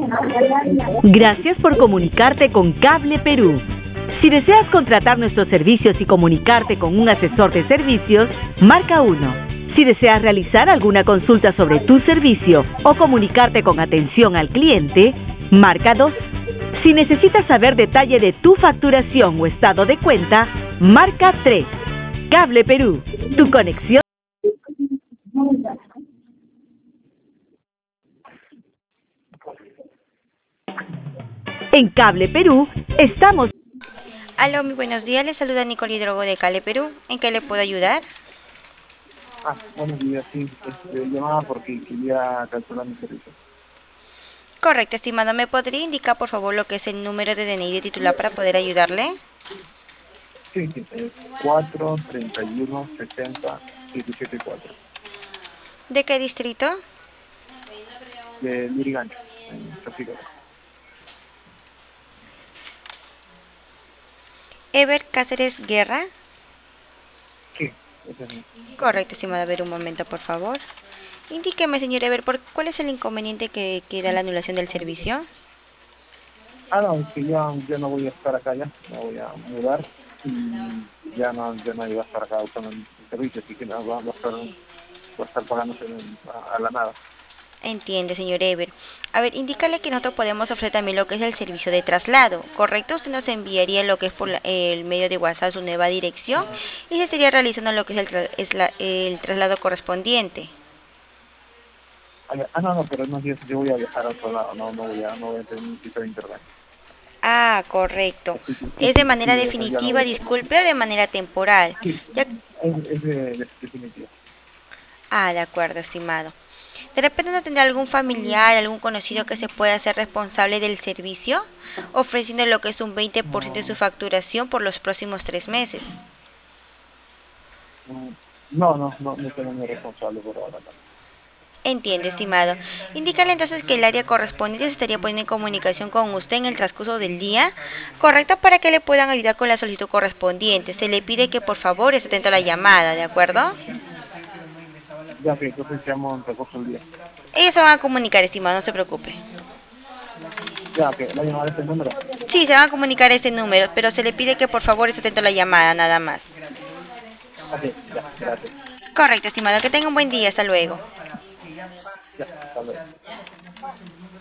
Gracias por comunicarte con Cable Perú. Si deseas contratar nuestros servicios y comunicarte con un asesor de servicios, marca 1. Si deseas realizar alguna consulta sobre tu servicio o comunicarte con atención al cliente, marca 2. Si necesitas saber detalle de tu facturación o estado de cuenta, marca 3. Cable Perú, tu conexión. En Cable Perú estamos. Aló, muy buenos días. Les saluda Nicole Hidrogo de Cable Perú. ¿En qué le puedo ayudar? Buenos días, sí. Llamaba porque quería calcular mi servicio. Correcto, estimado. ¿Me podría indicar, por favor, lo que es el número de DNI de titular para poder ayudarle? Sí, es 4 31 70 77 4 ¿De qué distrito? de Lurigancho, en Chosica. Ever Cáceres Guerra. Sí, ese es Correcto, estimado. A ver, un momento, por favor. Indíqueme, señor Ever, ¿cuál es el inconveniente que da la anulación del servicio? no, es que ya no voy a estar acá ya, me voy a mudar y ya no iba a estar acá usando el servicio, así que no, va a estar pagándose a la nada. Entiende, señor Ever. A ver, indícale que nosotros podemos ofrecer también lo que es el servicio de traslado, ¿correcto? Usted nos enviaría lo que es por el medio de WhatsApp su nueva dirección y se estaría realizando lo que es el traslado correspondiente. No, pero no, yo voy a viajar a otro lado, no voy a tener un sitio de internet. Ah, correcto. Así que ¿Es de manera sí, o sea, ya no definitiva, voy a tener. disculpe, o de manera temporal? Sí, Ya... es de definitivo. Ah, de acuerdo, estimado. ¿De repente no tendrá algún familiar, algún conocido que se pueda hacer responsable del servicio, ofreciendo lo que es un 20% de su No, facturación por los próximos 3 meses? no tengo ni responsable por ahora. Entiendo, estimado. Indícale entonces que el área correspondiente se estaría poniendo en comunicación con usted en el transcurso del día, correcto, para que le puedan ayudar con la solicitud correspondiente. Se le pide que por favor esté atento a la llamada, ¿de acuerdo? Ya que entonces llamo en recurso el día. Ellos se van a comunicar, estimado, no se preocupe. Ya que va a llamar a este número. Sí, se van a comunicar a este número, pero se le pide que por favor esté atento a la llamada, nada más. Ok, ya, gracias. Correcto, estimado. Que tenga un buen día. Hasta luego. Ya, hasta luego.